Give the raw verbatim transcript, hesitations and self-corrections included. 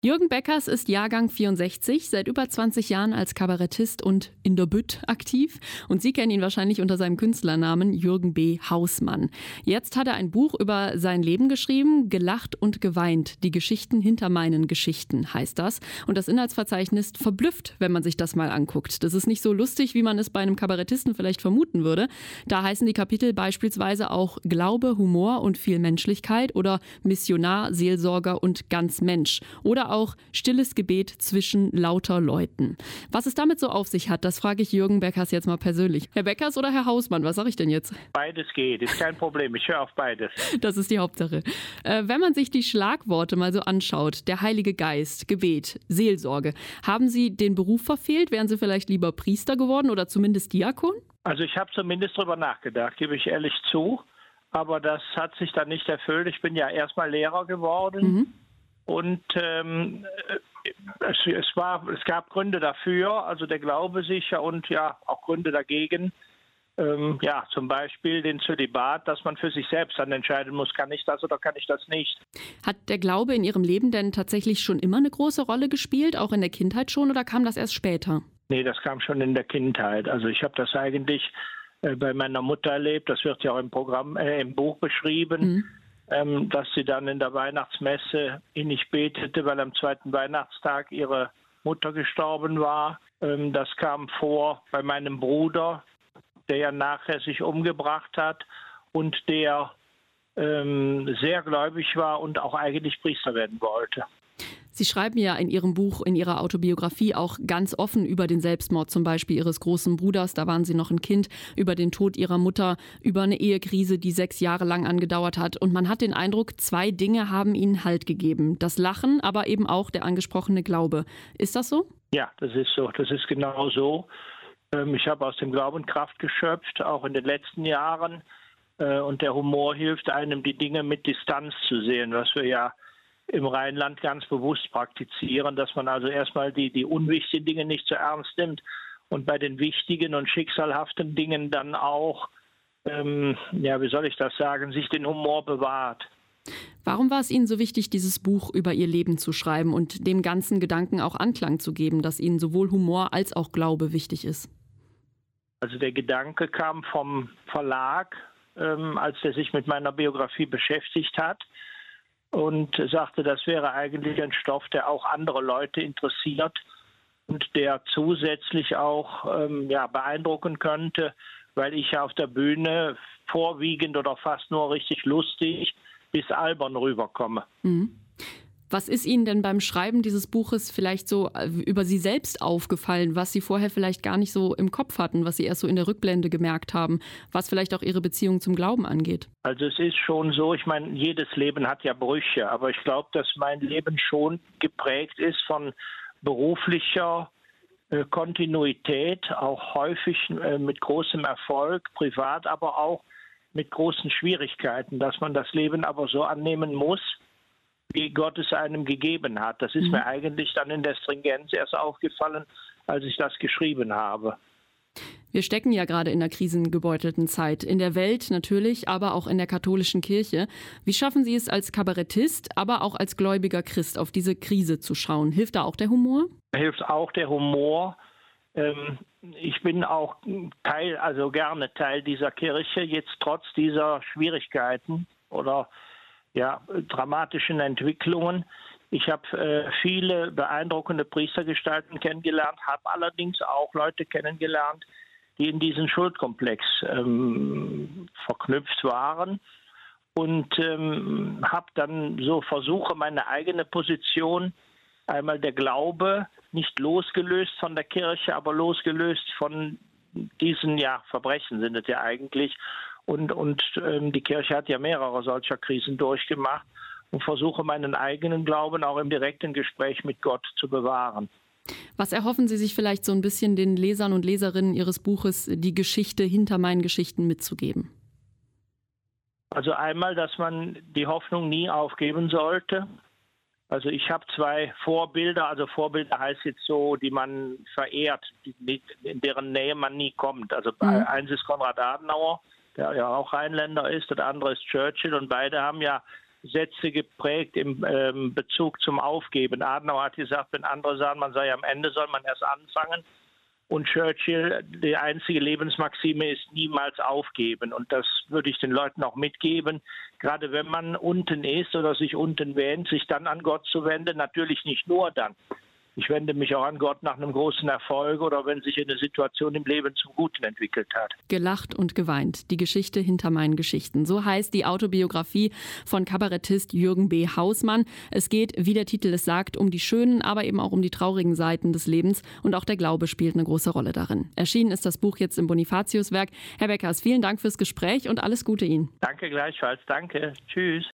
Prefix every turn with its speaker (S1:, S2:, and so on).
S1: Jürgen Beckers ist Jahrgang vierundsechzig, seit über zwanzig Jahren als Kabarettist und in der Bütt aktiv. Und Sie kennen ihn wahrscheinlich unter seinem Künstlernamen Jürgen B. Hausmann. Jetzt hat er ein Buch über sein Leben geschrieben, Gelacht und geweint. Die Geschichten hinter meinen Geschichten heißt das. Und das Inhaltsverzeichnis verblüfft, wenn man sich das mal anguckt. Das ist nicht so lustig, wie man es bei einem Kabarettisten vielleicht vermuten würde. Da heißen die Kapitel beispielsweise auch Glaube, Humor und viel Menschlichkeit oder Missionar, Seelsorger und ganz Mensch. Oder auch stilles Gebet zwischen lauter Leuten. Was es damit so auf sich hat, das frage ich Jürgen Beckers jetzt mal persönlich. Herr Beckers oder Herr Hausmann, was sage ich denn jetzt?
S2: Beides geht, ist kein Problem, ich höre auf beides.
S1: Das ist die Hauptsache. Äh, wenn man sich die Schlagworte mal so anschaut, der Heilige Geist, Gebet, Seelsorge, haben Sie den Beruf verfehlt? Wären Sie vielleicht lieber Priester geworden oder zumindest Diakon?
S2: Also ich habe zumindest drüber nachgedacht, gebe ich ehrlich zu, aber das hat sich dann nicht erfüllt. Ich bin ja erstmal Lehrer geworden. Mhm. Und ähm, es, es, war, es gab Gründe dafür, also der Glaube sicher und ja auch Gründe dagegen. Ähm, ja, zum Beispiel den Zölibat, dass man für sich selbst dann entscheiden muss, kann ich das oder kann ich das nicht.
S1: Hat der Glaube in Ihrem Leben denn tatsächlich schon immer eine große Rolle gespielt, auch in der Kindheit schon, oder kam das erst später?
S2: Nee, das kam schon in der Kindheit. Also ich habe das eigentlich äh, bei meiner Mutter erlebt, das wird ja auch im Programm, äh, im Buch beschrieben. Mhm. Dass sie dann in der Weihnachtsmesse innig betete, weil am zweiten Weihnachtstag ihre Mutter gestorben war. Das kam vor bei meinem Bruder, der ja nachher sich umgebracht hat und der ähm, sehr gläubig war und auch eigentlich Priester werden wollte.
S1: Sie schreiben ja in Ihrem Buch, in Ihrer Autobiografie auch ganz offen über den Selbstmord zum Beispiel Ihres großen Bruders, da waren Sie noch ein Kind, über den Tod Ihrer Mutter, über eine Ehekrise, die sechs Jahre lang angedauert hat. Und man hat den Eindruck, zwei Dinge haben Ihnen Halt gegeben. Das Lachen, aber eben auch der angesprochene Glaube. Ist das so?
S2: Ja, das ist so. Das ist genau so. Ich habe aus dem Glauben Kraft geschöpft, auch in den letzten Jahren. Und der Humor hilft einem, die Dinge mit Distanz zu sehen, was wir ja im Rheinland ganz bewusst praktizieren, dass man also erstmal die, die unwichtigen Dinge nicht so ernst nimmt und bei den wichtigen und schicksalhaften Dingen dann auch, ähm, ja, wie soll ich das sagen, sich den Humor bewahrt.
S1: Warum war es Ihnen so wichtig, dieses Buch über Ihr Leben zu schreiben und dem ganzen Gedanken auch Anklang zu geben, dass Ihnen sowohl Humor als auch Glaube wichtig ist?
S2: Also der Gedanke kam vom Verlag, ähm, als der sich mit meiner Biografie beschäftigt hat. Und sagte, das wäre eigentlich ein Stoff, der auch andere Leute interessiert und der zusätzlich auch ähm, ja, beeindrucken könnte, weil ich ja auf der Bühne vorwiegend oder fast nur richtig lustig bis albern rüberkomme.
S1: Mhm. Was ist Ihnen denn beim Schreiben dieses Buches vielleicht so über Sie selbst aufgefallen, was Sie vorher vielleicht gar nicht so im Kopf hatten, was Sie erst so in der Rückblende gemerkt haben, was vielleicht auch Ihre Beziehung zum Glauben angeht?
S2: Also es ist schon so, ich meine, jedes Leben hat ja Brüche, aber ich glaube, dass mein Leben schon geprägt ist von beruflicher äh, Kontinuität, auch häufig äh, mit großem Erfolg, privat, aber auch mit großen Schwierigkeiten, dass man das Leben aber so annehmen muss, wie Gott es einem gegeben hat. Das ist mhm. mir eigentlich dann in der Stringenz erst aufgefallen, als ich das geschrieben habe.
S1: Wir stecken ja gerade in einer krisengebeutelten Zeit. In der Welt natürlich, aber auch in der katholischen Kirche. Wie schaffen Sie es als Kabarettist, aber auch als gläubiger Christ auf diese Krise zu schauen? Hilft da auch der Humor?
S2: Hilft auch der Humor. Ich bin auch Teil, also gerne Teil dieser Kirche, jetzt trotz dieser Schwierigkeiten oder ja, dramatischen Entwicklungen. Ich habe äh, viele beeindruckende Priestergestalten kennengelernt, habe allerdings auch Leute kennengelernt, die in diesen Schuldkomplex ähm, verknüpft waren und ähm, habe dann so versuche, meine eigene Position, einmal der Glaube, nicht losgelöst von der Kirche, aber losgelöst von diesen ja, Verbrechen sind es ja eigentlich. Und, und ähm, die Kirche hat ja mehrere solcher Krisen durchgemacht und versuche meinen eigenen Glauben auch im direkten Gespräch mit Gott zu bewahren.
S1: Was erhoffen Sie sich vielleicht so ein bisschen den Lesern und Leserinnen Ihres Buches, die Geschichte hinter meinen Geschichten mitzugeben?
S2: Also einmal, dass man die Hoffnung nie aufgeben sollte. Also ich habe zwei Vorbilder, also Vorbilder heißt jetzt so, die man verehrt, die, in deren Nähe man nie kommt. Also mhm. eins ist Konrad Adenauer, der ja auch Rheinländer ist, und der andere ist Churchill, und beide haben ja Sätze geprägt im ähm, Bezug zum Aufgeben. Adenauer hat gesagt, wenn andere sagen, man sei am Ende, soll man erst anfangen. Und Churchill, die einzige Lebensmaxime ist niemals aufgeben. Und das würde ich den Leuten auch mitgeben. Gerade wenn man unten ist oder sich unten wähnt, sich dann an Gott zu wenden. Natürlich nicht nur dann. Ich wende mich auch an Gott nach einem großen Erfolg oder wenn sich eine Situation im Leben zum Guten entwickelt hat.
S1: Gelacht und geweint. Die Geschichte hinter meinen Geschichten. So heißt die Autobiografie von Kabarettist Jürgen B. Hausmann. Es geht, wie der Titel es sagt, um die schönen, aber eben auch um die traurigen Seiten des Lebens. Und auch der Glaube spielt eine große Rolle darin. Erschienen ist das Buch jetzt im Bonifatius-Werk. Herr Beckers, vielen Dank fürs Gespräch und alles Gute Ihnen.
S2: Danke gleichfalls. Danke. Tschüss.